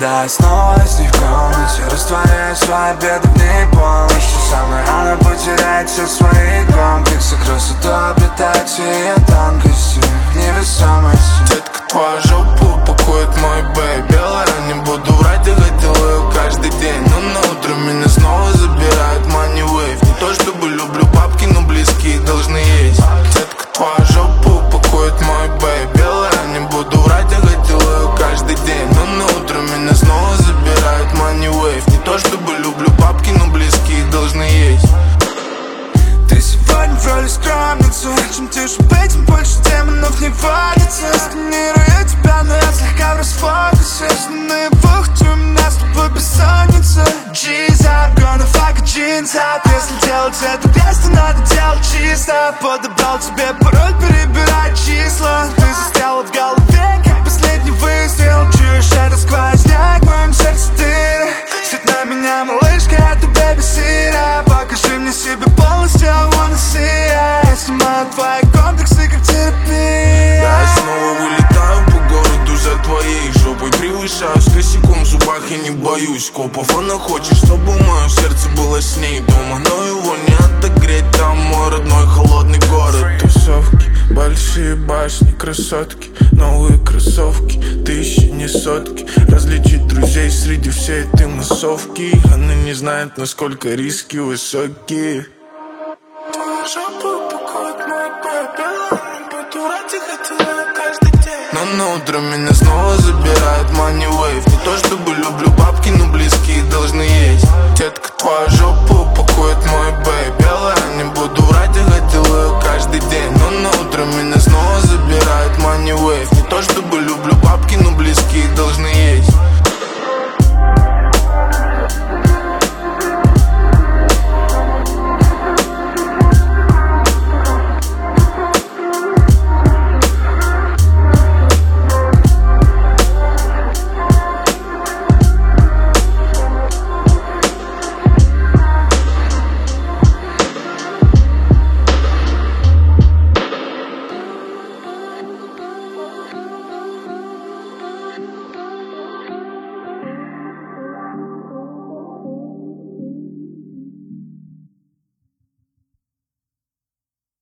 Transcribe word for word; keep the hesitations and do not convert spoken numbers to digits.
Когда я снова с ней в комнате, растворяю свои беды в ней полностью. Самое рано потерять все свои комплексы. Красоту обретает все ее тонкости, невесомости. Детка, твоя жопа упакует мой бэй. Белая, не буду врать, я хотел ее каждый день. Но на утро меня снова забирает money wave. Не то чтобы люблю бабки, но близкие должны есть. Детка, твоя жопа упакует мой бэй. Белая, не буду врать, я хотел ее каждый день. Но на утро меня снова забирает money wave. Не то чтобы люблю бабки, но близкие должны есть. Ты сегодня в роли скромницы. Чем тише быть, тем больше демонов не водится. Сканирую тебя, но я слегка в расфокусе. На наяву хочу у меня с тобой бессонница. G's out, gonna fuck a jeans out. Если делать это без, то надо делать чисто. Подобрал тебе пароль, перебирай числа. Ты застряла в голове, как последний выстрел. Чуешь это сквозняк в моем сердце ты. Сядь на меня, малышка, это бэби-сита. Покажи мне себя полностью, I wanna see it. Я снимаю твои комплексы, как терапия. Да, я снова вылетаю по городу за твоей жопой. Превышаю с косяком в зубах, я не боюсь копов. Она хочет, чтобы мое сердце было с ней дома, но его не отогреть, там мой родной холодный город. Тусовки, большие башни, красотки, новые кроссовки, тысячи, не сотки. Различить друзей среди всей этой массовки. Она не знает, насколько риски высокие. Твоя жопа упакует мой бэби. Не буду рать, я хотела каждый день. Но на утро меня снова забирает money wave. Не то чтобы люблю бабки, но близкие должны есть. Детка, твоя